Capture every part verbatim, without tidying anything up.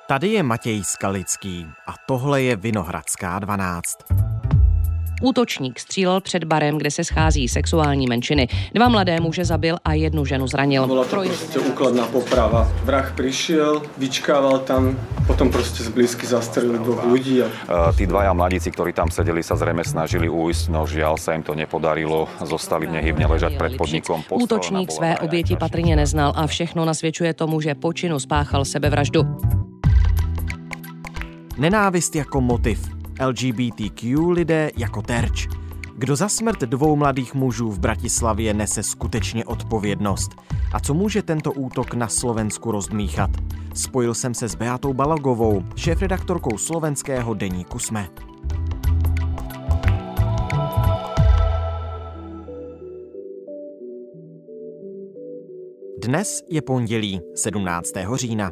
Tady je Matěj Skalický a tohle je Vinohradská dvanáct. Útočník střílel před barem, kde se schází sexuální menšiny. Dva mladé muže zabil a jednu ženu zranil. Bola to proste úkladná poprava. Vrah prišiel, vyčkával tam, potom proste zblízky zastrelil dvoch ľudí. A... Tí dvaja mladíci, ktorí tam sedeli, sa zrejme snažili újsť, no žiaľ sa im to nepodarilo. Zostali nehybne ležať pred podnikom. Útočník své oběti patrně neznal a všechno nasvědčuje tomu, že po činu spáchal sebevraždu. Nenávist jako motiv. L G B T Q lidé jako terč. Kdo za smrt dvou mladých mužů v Bratislavě nese skutečně odpovědnost? A co může tento útok na Slovensku rozdmíchat? Spojil jsem se s Beatou Balogovou, šéfredaktorkou slovenského deníku SME. Dnes je pondělí, sedmnáctého října.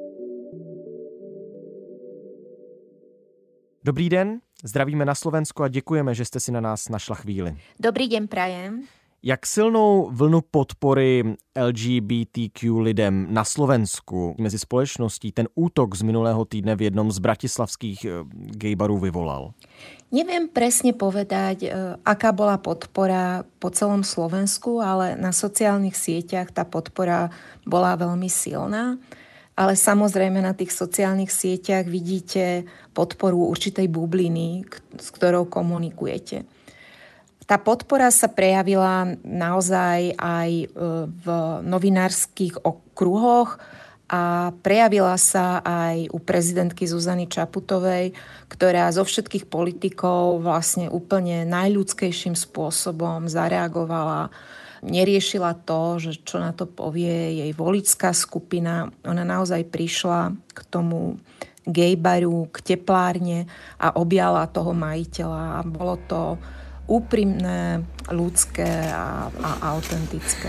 Dobrý den, zdravíme na Slovensku a děkujeme, že jste si na nás našla chvíli. Dobrý den, prajem. Jak silnou vlnu podpory L G B T Q lidem na Slovensku mezi společností ten útok z minulého týdne v jednom z bratislavských gaybarů vyvolal? Neviem presne povedať, aká bola podpora po celom Slovensku, ale na sociálnych sieťach tá podpora bola veľmi silná. Ale samozrejme na tých sociálnych sieťach vidíte podporu určitej bubliny, s ktorou komunikujete. Tá podpora sa prejavila naozaj aj v novinárskych okruhoch a prejavila sa aj u prezidentky Zuzany Čaputovej, ktorá zo všetkých politikov vlastne úplne najľudskejším spôsobom zareagovala. Neriešila to, že čo na to povie jej voličská skupina. Ona naozaj prišla k tomu gaybaru, k teplárne a objala toho majiteľa. A bolo to úprimné, ľudské a, a autentické.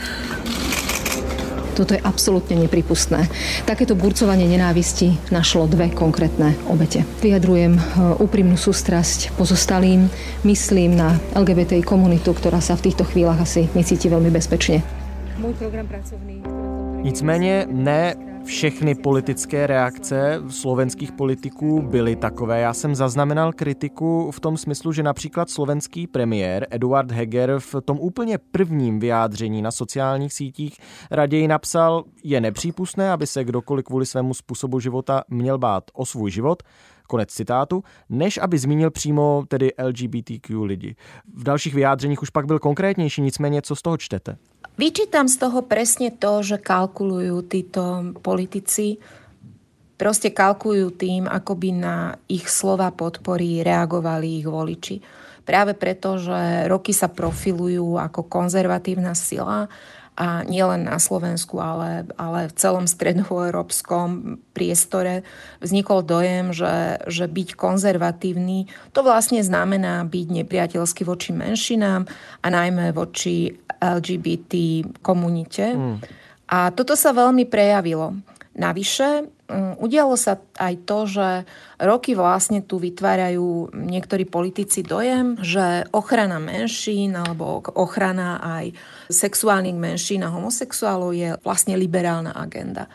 Toto je absolútne nepripustné. Takéto burcovanie nenávisti našlo dve konkrétne obete. Vyjadrujem úprimnú sústrasť pozostalým, myslím na L G B T I komunitu, ktorá sa v týchto chvíľach asi necíti veľmi bezpečne. Môj program pracovný... Nicméně ne všechny politické reakce slovenských politiků byly takové. Já jsem zaznamenal kritiku v tom smyslu, že například slovenský premiér Eduard Heger v tom úplně prvním vyjádření na sociálních sítích raději napsal, je nepřípustné, aby se kdokoliv kvůli svému způsobu života měl bát o svůj život, konec citátu, než aby zmínil přímo tedy L G B T Q lidi. V dalších vyjádřeních už pak byl konkrétnější, nicméně co z toho čtete? Vyčítam z toho presne to, že kalkulujú títo politici, proste kalkulujú tým, ako by na ich slova podpory reagovali ich voliči. Práve preto, že roky sa profilujú ako konzervatívna sila a nielen na Slovensku, ale, ale v celom stredoeurópskom priestore vznikol dojem, že, že byť konzervatívny to vlastne znamená byť nepriateľský voči menšinám a najmä voči L G B T komunite. Mm. A toto sa veľmi prejavilo. Navyše, udialo sa aj to, že roky vlastne tu vytvárajú niektorí politici dojem, že ochrana menšín alebo ochrana aj sexuálnych menšín a homosexuálov je vlastne liberálna agenda.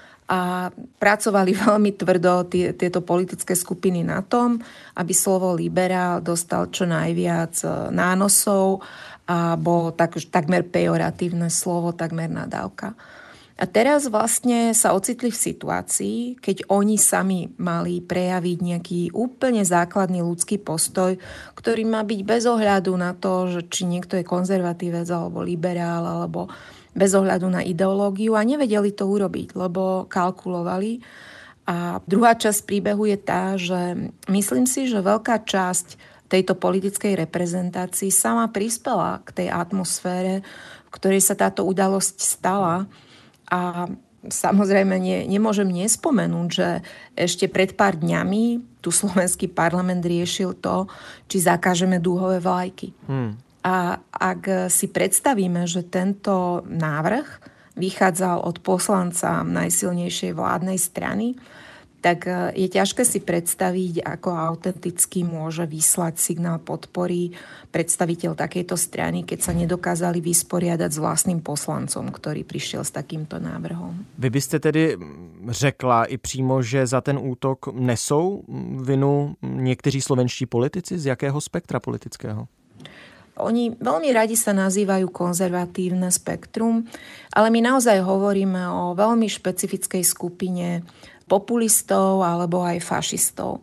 A pracovali veľmi tvrdo tie, tieto politické skupiny na tom, aby slovo liberál dostal čo najviac nánosov a bolo tak, takmer pejoratívne slovo, takmer nadávka. A teraz vlastne sa ocitli v situácii, keď oni sami mali prejaviť nejaký úplne základný ľudský postoj, ktorý má byť bez ohľadu na to, že či niekto je konzervatívec alebo liberál, alebo bez ohľadu na ideológiu a nevedeli to urobiť, lebo kalkulovali. A druhá časť príbehu je tá, že myslím si, že veľká časť tejto politickej reprezentácii sama prispela k tej atmosfére, v ktorej sa táto udalosť stala. A samozrejme nie, nemôžem nespomenúť, že ešte pred pár dňami tu slovenský parlament riešil to, či zakážeme dúhové vlajky. Hmm. A ak si predstavíme, že tento návrh vychádzal od poslanca najsilnejšej vládnej strany, tak je ťažké si predstaviť, ako autenticky môže vyslať signál podpory predstaviteľ takejto strany, keď sa nedokázali vysporiadať s vlastným poslancom, ktorý prišiel s takýmto návrhom. Vy byste tedy řekla i přímo, že za ten útok nesou vinu někteří slovenští politici? Z jakého spektra politického? Oni veľmi radi sa nazývajú konzervatívne spektrum, ale my naozaj hovoríme o veľmi špecifickej skupine populistov alebo aj fašistov.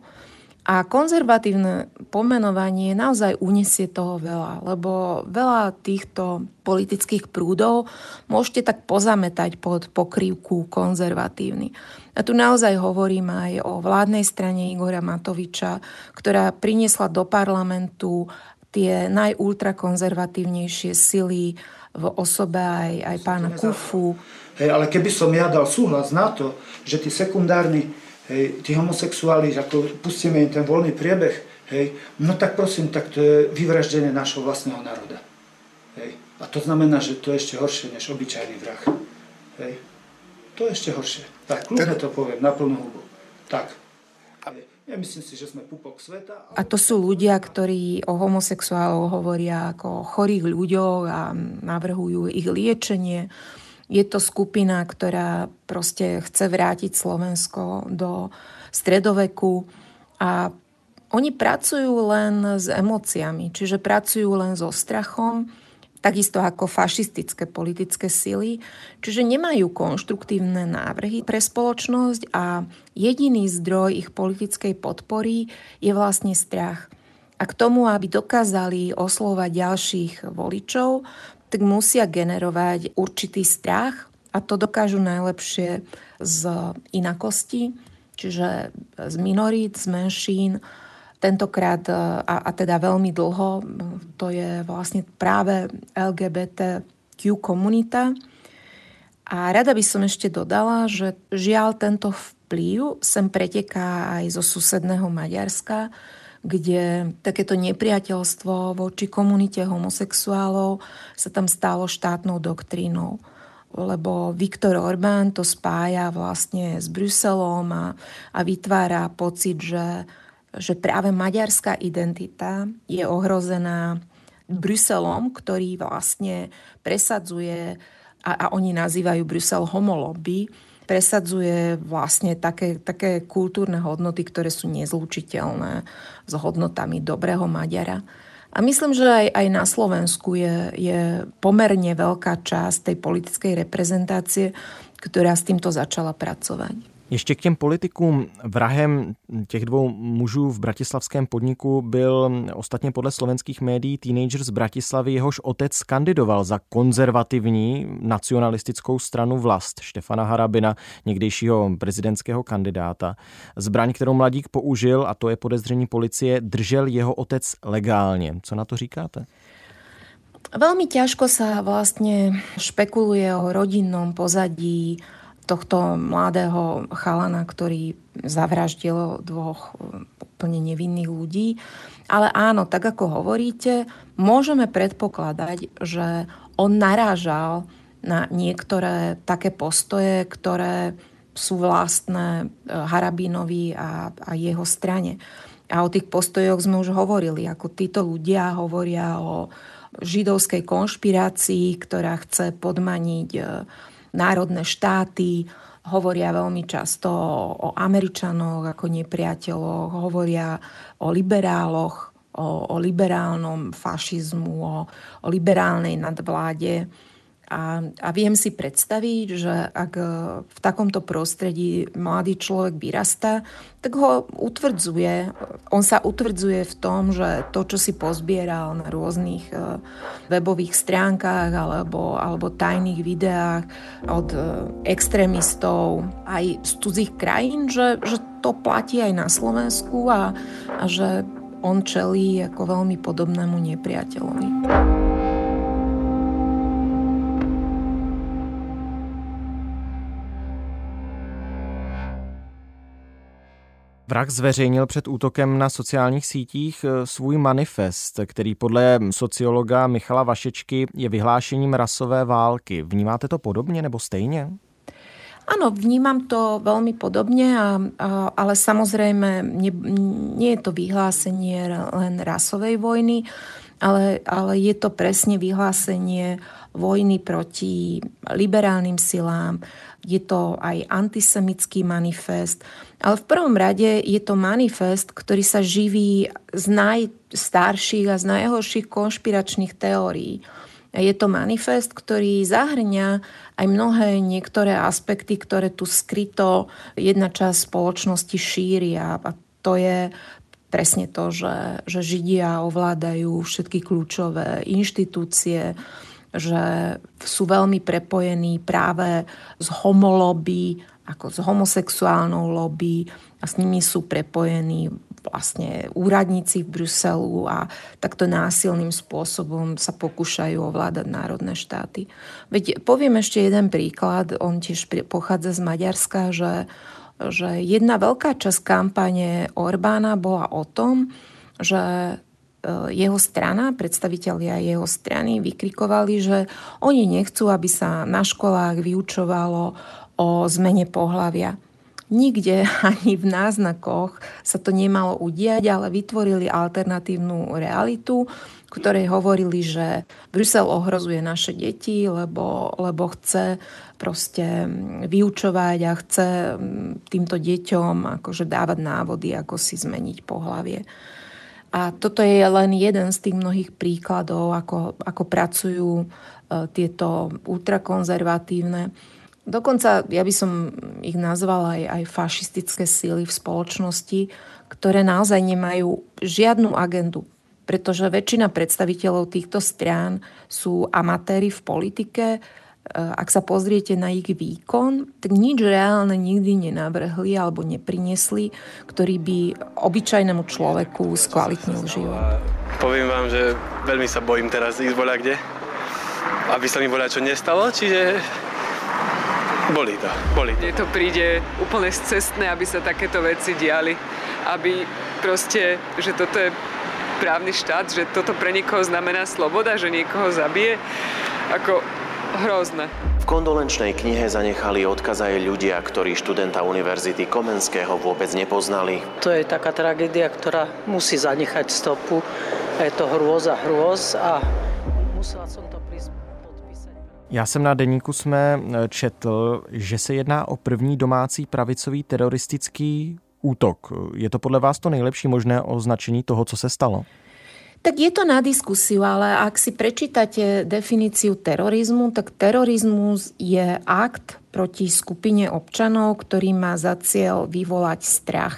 A konzervatívne pomenovanie naozaj uniesie toho veľa, lebo veľa týchto politických prúdov môžete tak pozametať pod pokrývku konzervatívny. A tu naozaj hovorím aj o vládnej strane Igora Matoviča, ktorá priniesla do parlamentu tie najultrakonzervatívnejšie sily v osobe aj, aj pána Kufu. Hej, ale keby som ja dal súhlas na to, že tí sekundárni, hej, tí homosexuáli, ako pustíme im ten voľný priebeh, hej, no tak prosím, tak to je vyvraždenie našho vlastného národa. Hej. A to znamená, že to je ešte horšie než obyčajný vrah. Hej. To je ešte horšie. Tak, kľudne to poviem, na plnú hubu. Tak. Hej. Ja myslím si, že sme pupok sveta. Ale... A to sú ľudia, ktorí o homosexuálov hovoria ako o chorých ľuďoch a navrhujú ich liečenie. Je to skupina, ktorá proste chce vrátiť Slovensko do stredoveku a oni pracujú len s emóciami, čiže pracujú len so strachom, takisto ako fašistické politické sily, čiže nemajú konštruktívne návrhy pre spoločnosť a jediný zdroj ich politickej podpory je vlastne strach. A k tomu, aby dokázali oslovať ďalších voličov, tak musia generovať určitý strach a to dokážu najlepšie z inakosti, čiže z minorít, z menšín. Tentokrát, a, a teda veľmi dlho, to je vlastne práve el gé bé té kú komunita. A rada by som ešte dodala, že žiaľ tento vplyv sem preteká aj zo susedného Maďarska, kde takéto nepriateľstvo voči komunite homosexuálov sa tam stalo štátnou doktrínou. Lebo Viktor Orbán to spája vlastne s Bruselom a, a vytvára pocit, že že práve maďarská identita je ohrozená Bruselom, ktorý vlastne presadzuje, a, a oni nazývajú Brusel homolobby, presadzuje vlastne také, také kultúrne hodnoty, ktoré sú nezlučiteľné s hodnotami dobrého Maďara. A myslím, že aj, aj na Slovensku je, je pomerne veľká časť tej politickej reprezentácie, ktorá s týmto začala pracovať. Ještě k těm politikům. Vrahem těch dvou mužů v bratislavském podniku byl ostatně podle slovenských médií teenager z Bratislavy, jehož otec kandidoval za konzervativní nacionalistickou stranu Vlast Štefana Harabina, někdejšího prezidentského kandidáta. Zbraň, kterou mladík použil, a to je podezření policie, držel jeho otec legálně. Co na to říkáte? Veľmi ťažko sa vlastne špekuluje o rodinnom pozadí tohto mladého chalana, ktorý zavraždil dvoch úplne nevinných ľudí. Ale áno, tak ako hovoríte, môžeme predpokladať, že on narážal na niektoré také postoje, ktoré sú vlastné Harabinovi a, a jeho strane. A o tých postojoch sme už hovorili, ako títo ľudia hovoria o židovskej konšpirácii, ktorá chce podmaniť národné štáty, hovoria veľmi často o Američanoch ako nepriateľoch, hovoria o liberáloch, o, o liberálnom fašizmu, o, o liberálnej nadvláde. A, a viem si predstaviť, že ak v takomto prostredí mladý človek vyrastá, tak ho utvrdzuje, on sa utvrdzuje v tom, že to, čo si pozbieral na rôznych webových stránkach alebo, alebo tajných videách od extrémistov aj z cudzích krajín, že, že to platí aj na Slovensku a, a že on čelí ako veľmi podobnému nepriateľovi. Vrah zveřejnil před útokem na sociálních sítích svůj manifest, který podle sociologa Michala Vašečky je vyhlášením rasové války. Vnímáte to podobně nebo stejně? Áno, vnímam to veľmi podobne, a, a, ale samozrejme nie, nie je to vyhlásenie len rasovej vojny, ale, ale je to presne vyhlásenie vojny proti liberálnym silám. Je to aj antisemický manifest. Ale v prvom rade je to manifest, ktorý sa živí z najstarších a z najhorších konšpiračných teórií. Je to manifest, ktorý zahrňa aj mnohé niektoré aspekty, ktoré tu skryto jedna časť spoločnosti šíri. A to je presne to, že, že Židia ovládajú všetky kľúčové inštitúcie, že sú veľmi prepojení práve s homolobby, ako s homosexuálnou lobby, a s nimi sú prepojení vlastne úradníci v Bruselu a takto násilným spôsobom sa pokúšajú ovládať národné štáty. Veď poviem ešte jeden príklad, on tiež pochádza z Maďarska, že, že jedna veľká časť kampane Orbána bola o tom, že jeho strana, predstavitelia jeho strany vykrikovali, že oni nechcú, aby sa na školách vyučovalo o zmene pohlavia. Nikde ani v náznakoch sa to nemalo udiať, ale vytvorili alternatívnu realitu, ktorej hovorili, že Brusel ohrozuje naše deti, lebo, lebo chce proste vyučovať a chce týmto deťom akože dávať návody, ako si zmeniť pohlavie. A toto je len jeden z tých mnohých príkladov, ako, ako pracujú tieto ultrakonzervatívne. Dokonca ja by som ich nazvala aj, aj fašistické síly v spoločnosti, ktoré naozaj nemajú žiadnu agendu, pretože väčšina predstaviteľov týchto strán sú amatéri v politike. Ak sa pozriete na ich výkon, tak nič reálne nikdy nenavrhli alebo nepriniesli, ktorý by obyčajnému človeku skvalitnil život. Poviem vám, že veľmi sa bojím teraz ísť voľakde, aby sa mi voľačo nestalo, čiže bolí to, bolí to. Mne to príde úplne scestné, aby sa takéto veci diali, aby proste, že toto je právny štát, že toto pre niekoho znamená sloboda, že niekoho zabije, ako hrozné. V kondolenčnej knihe zanechali odkaz aj ľudia, ktorí študenta Univerzity Komenského vôbec nepoznali. To je taká tragédia, ktorá musí zanechať stopu. Je to hrôza hrôz a musela som to prísť. Já jsem na deníku Sme četl, že se jedná o první domácí pravicový teroristický útok. Je to podle vás to nejlepší možné označení toho, co se stalo? Tak je to na diskusiu, ale ak si prečítate definíciu terorizmu, tak terorizmus je akt proti skupine občanov, ktorý má za cieľ vyvolať strach.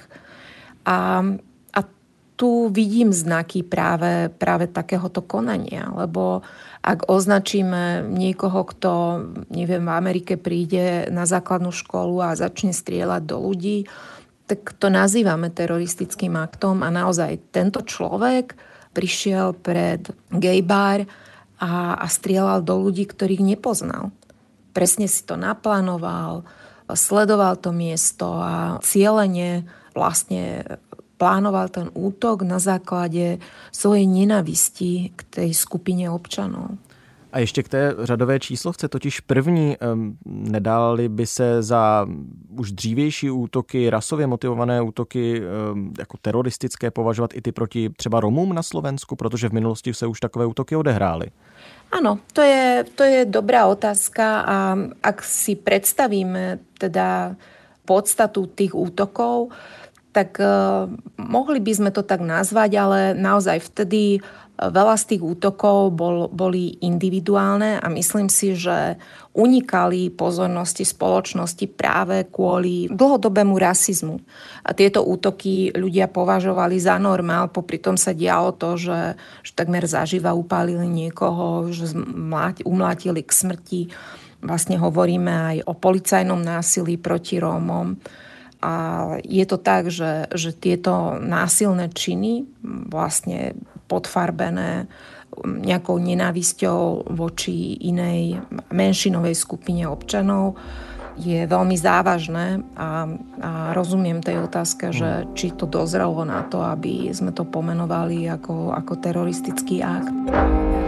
A, a tu vidím znaky práve, práve takéhoto konania, lebo ak označíme niekoho, kto, neviem, v Amerike príde na základnú školu a začne strieľať do ľudí, tak to nazývame teroristickým aktom a naozaj tento človek prišiel pred gay bar a, a strieľal do ľudí, ktorých nepoznal. Presne si to naplánoval, sledoval to miesto a cielene vlastne plánoval ten útok na základe svojej nenávisti k tej skupine občanov. A ještě k té řadové číslovce, totiž první, nedály by se za už dřívější útoky, rasově motivované útoky jako teroristické považovat i ty proti třeba Romům na Slovensku, protože v minulosti se už takové útoky odehrály? Áno, to je, to je dobrá otázka a ak si predstavíme teda podstatu tých útokov, tak uh, mohli by sme to tak nazvať, ale naozaj vtedy veľa z tých útokov bol, boli individuálne a myslím si, že unikali pozornosti spoločnosti práve kvôli dlhodobému rasizmu. A tieto útoky ľudia považovali za normál, popri tom sa dialo to, že, že takmer zaživa upálili niekoho, že umlátili k smrti. Vlastne hovoríme aj o policajnom násilí proti Rómom. A je to tak, že, že tieto násilné činy vlastne podfarbené nejakou nenávisťou voči inej menšinovej skupine občanov je veľmi závažné a, a rozumiem tej otázke, že či to dozrelo na to, aby sme to pomenovali ako, ako teroristický akt.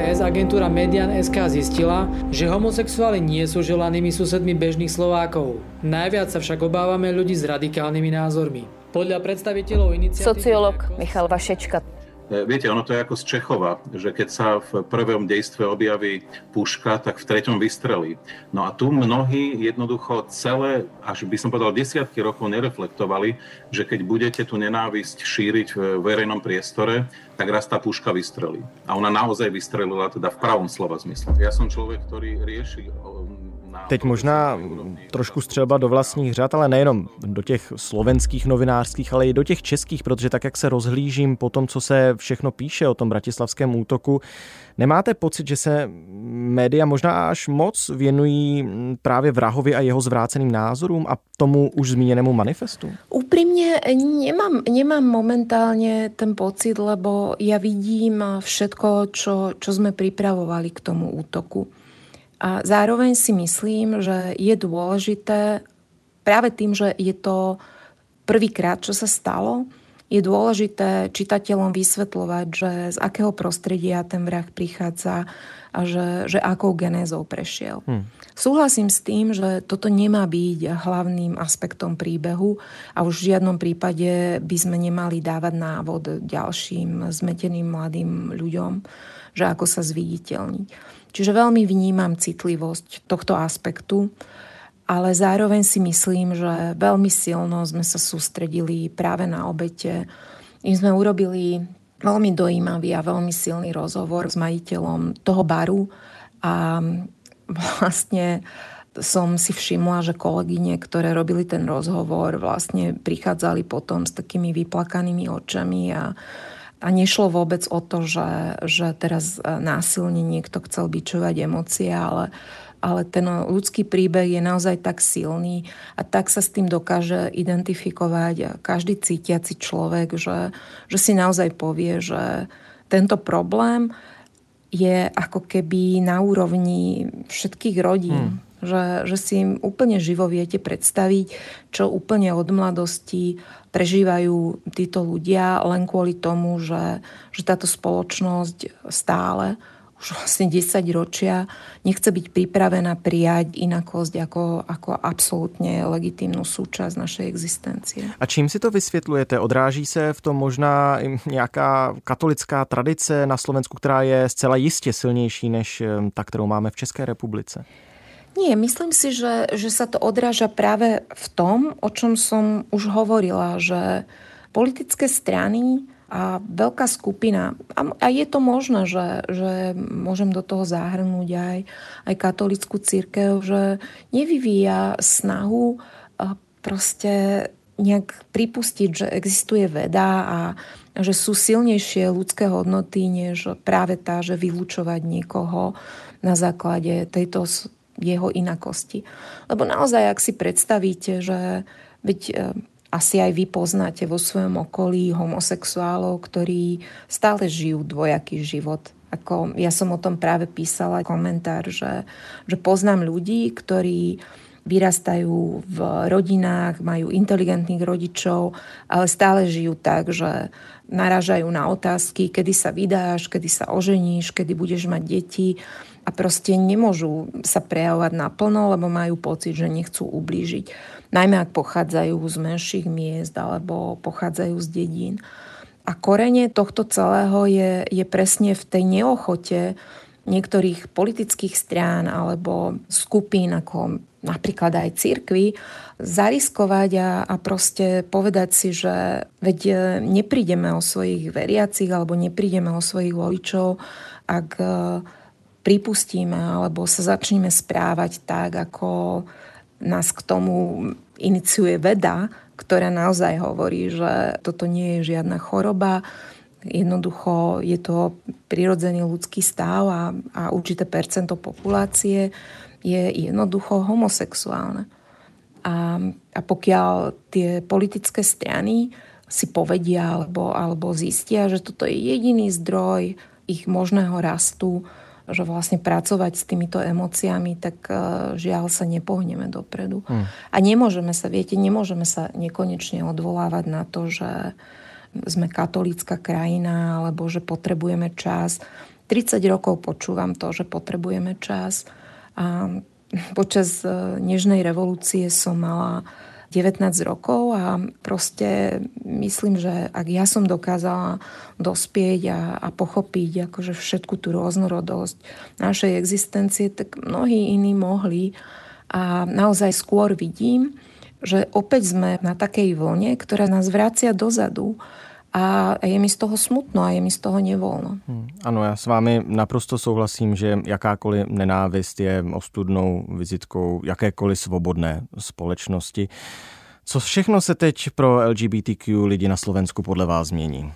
es agentúra Median bodka es ká zistila, že homosexuáli nie sú želanými susedmi bežných Slovákov. Najviac sa však obávame ľudí s radikálnymi názormi. Podľa predstaviteľov iniciatívy... Sociológ Michal Vašečka. Viete, ono to je ako z Čechova, že keď sa v prvom dejstve objaví puška, tak v treťom vystrelí. No a tu mnohí jednoducho celé, až by som povedal desiatky rokov nereflektovali, že keď budete tú nenávisť šíriť v verejnom priestore, tak raz tá puška vystrelí. A ona naozaj vystrelila teda v pravom slova zmysle. Ja som človek, ktorý rieši... Teď možná trošku střelba do vlastních řad, ale nejenom do těch slovenských novinářských, ale i do těch českých, protože tak, jak se rozhlížím po tom, co se všechno píše o tom bratislavském útoku, nemáte pocit, že se média možná až moc věnují právě vrahovi a jeho zvráceným názorům a tomu už zmíněnému manifestu? Úprimne nemám, nemám momentálne ten pocit, lebo ja vidím všetko, čo, čo sme pripravovali k tomu útoku. A zároveň si myslím, že je dôležité, práve tým, že je to prvýkrát, čo sa stalo, je dôležité čitateľom vysvetľovať, že z akého prostredia ten vrah prichádza a že, že akou genézou prešiel. Hmm. Súhlasím s tým, že toto nemá byť hlavným aspektom príbehu a už v žiadnom prípade by sme nemali dávať návod ďalším zmeteným mladým ľuďom, že ako sa zviditeľniť. Čiže veľmi vnímam citlivosť tohto aspektu, ale zároveň si myslím, že veľmi silno sme sa sústredili práve na obete. My sme urobili veľmi dojímavý a veľmi silný rozhovor s majiteľom toho baru a vlastne som si všimla, že kolegyne, ktoré robili ten rozhovor, vlastne prichádzali potom s takými vyplakanými očami a A nešlo vôbec o to, že, že teraz násilne niekto chcel bičovať emócie, ale, ale ten ľudský príbeh je naozaj tak silný a tak sa s tým dokáže identifikovať každý cítiaci človek, že, že si naozaj povie, že tento problém je ako keby na úrovni všetkých rodín. Hmm. Že, že si im úplne živo viete predstaviť, čo úplne od mladosti prežívajú títo ľudia len kvôli tomu, že, že táto spoločnosť stále už vlastne desať ročia nechce byť pripravená prijať inakosť ako, ako absolútne legitímnu súčasť našej existencie. A čím si to vysvětlujete? Odráží se v tom možná nějaká katolická tradice na Slovensku, která je zcela jistě silnější než ta, kterou máme v České republice? Nie, myslím si, že, že sa to odráža práve v tom, o čom som už hovorila, že politické strany a veľká skupina, a je to možné, že, že môžem do toho zahrnúť aj, aj katolícku cirkev, že nevyvíja snahu proste nejak pripustiť, že existuje veda a že sú silnejšie ľudské hodnoty, než práve tá, že vylúčovať niekoho na základe tejto jeho inakosti. Lebo naozaj, ak si predstavíte, že veď e, asi aj vy poznáte vo svojom okolí homosexuálov, ktorí stále žijú dvojaký život. Ako ja som o tom práve písala komentár, že, že poznám ľudí, ktorí vyrastajú v rodinách, majú inteligentných rodičov, ale stále žijú tak, že narážajú na otázky, kedy sa vydáš, kedy sa oženíš, kedy budeš mať deti a proste nemôžu sa prejavovať naplno, lebo majú pocit, že nechcú ublížiť. Najmä ak pochádzajú z menších miest alebo pochádzajú z dedín. A korene tohto celého je, je presne v tej neochote niektorých politických strán alebo skupín, ako napríklad aj cirkvi, zariskovať a, a proste povedať si, že veď neprídeme o svojich veriacich alebo neprídeme o svojich voličov, ak pripustíme alebo sa začneme správať tak, ako nás k tomu iniciuje veda, ktorá naozaj hovorí, že toto nie je žiadna choroba. Jednoducho je to prirodzený ľudský stav a, a určité percento populácie je jednoducho homosexuálne. A, a pokiaľ tie politické strany si povedia alebo, alebo zistia, že toto je jediný zdroj ich možného rastu, že vlastne pracovať s týmito emóciami, tak žiaľ sa nepohneme dopredu. Hmm. A nemôžeme sa, viete, nemôžeme sa nekonečne odvolávať na to, že sme katolícka krajina, alebo že potrebujeme čas. tridsať rokov počúvam to, že potrebujeme čas. A počas nežnej revolúcie som mala devätnásť rokov a proste myslím, že ak ja som dokázala dospieť a, a pochopiť akože všetku tú rôznorodosť našej existencie, tak mnohí iní mohli. A naozaj skôr vidím, že opäť sme na takej vlne, ktorá nás vracia dozadu. A je mi z toho smutno a je mi z toho nevoľno. Hmm. Ano, já s vámi naprosto souhlasím, že jakákoliv nenávist je ostudnou vizitkou jakékoliv svobodné společnosti. Co všechno se teď pro L G B T Q lidi na Slovensku podle vás změní?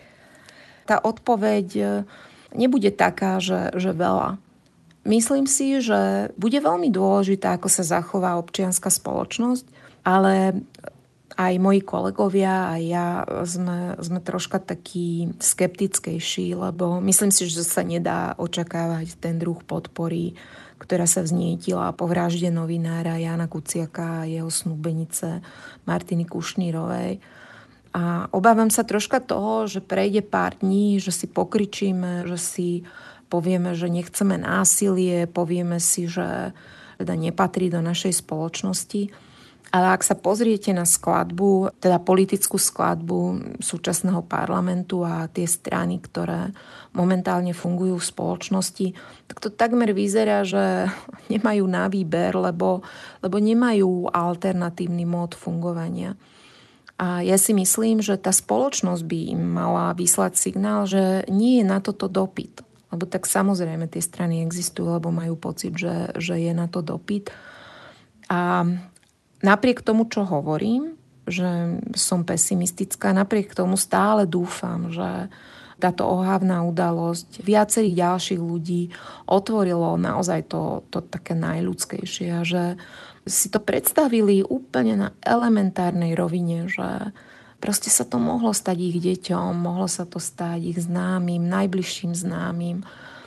Tá odpoveď nebude taká, že, že veľa. Myslím si, že bude veľmi dôležité, ako sa zachová občianska spoločnosť, ale aj moji kolegovia, aj ja sme, sme troška takí skeptickejší, lebo myslím si, že sa nedá očakávať ten druh podpory, ktorá sa vznietila po vražde novinára Jána Kuciaka a jeho snúbenice Martiny Kušnírovej. A obávam sa troška toho, že prejde pár dní, že si pokričíme, že si povieme, že nechceme násilie, povieme si, že teda nepatrí do našej spoločnosti. Ale ak sa pozriete na skladbu, teda politickú skladbu súčasného parlamentu a tie strany, ktoré momentálne fungujú v spoločnosti, tak to takmer vyzerá, že nemajú na výber, lebo, lebo nemajú alternatívny mód fungovania. A ja si myslím, že tá spoločnosť by im mala vyslať signál, že nie je na toto dopyt. Lebo tak samozrejme tie strany existujú, lebo majú pocit, že, že je na to dopyt. A napriek tomu, čo hovorím, že som pesimistická, napriek tomu stále dúfam, že táto ohavná udalosť viacerých ďalších ľudí otvorilo naozaj to, to také najľudskejšie a že si to predstavili úplne na elementárnej rovine, že proste sa to mohlo stať ich deťom, mohlo sa to stať ich známym, najbližším známym.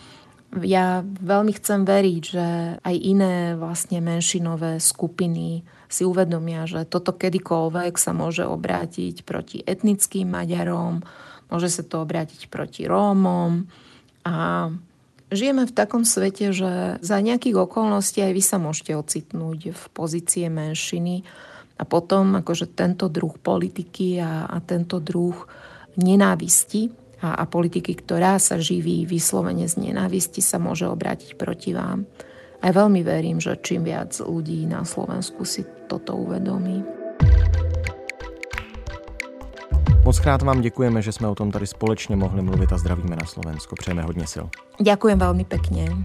Ja veľmi chcem veriť, že aj iné vlastne menšinové skupiny si uvedomia, že toto kedykoľvek sa môže obrátiť proti etnickým Maďarom, môže sa to obrátiť proti Rómom a žijeme v takom svete, že za nejakých okolností aj vy sa môžete ocitnúť v pozície menšiny a potom akože tento druh politiky a, a tento druh nenávisti a, a politiky, ktorá sa živí vyslovene z nenávisti, sa môže obrátiť proti vám. A veľmi verím, že čím viac ľudí na Slovensku si toto uvedomí. Moc krát vám děkujeme, že jsme o tom tady společně mohli mluvit a zdravíme na Slovensko. Přejeme hodně sil. Ďakujem veľmi pekne.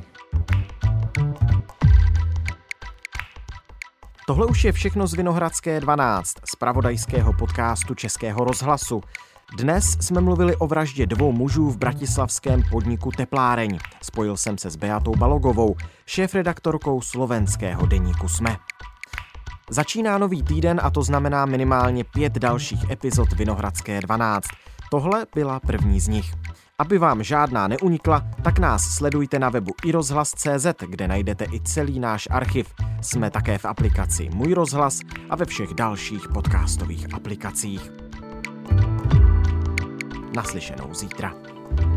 Tohle už je všechno z Vinohradské dvanáct, z pravodajského podcastu Českého rozhlasu. Dnes jsme mluvili o vraždě dvou mužů v bratislavském podniku Tepláreň. Spojil jsem se s Beatou Balogovou, šéfredaktorkou slovenského deníku SME. Začíná nový týden a to znamená minimálně pět dalších epizod Vinohradské dvanáct. Tohle byla první z nich. Aby vám žádná neunikla, tak nás sledujte na webu i rozhlas tečka cé zet, kde najdete i celý náš archiv. Jsme také v aplikaci Můj rozhlas a ve všech dalších podcastových aplikacích. Naslyšenou zítra.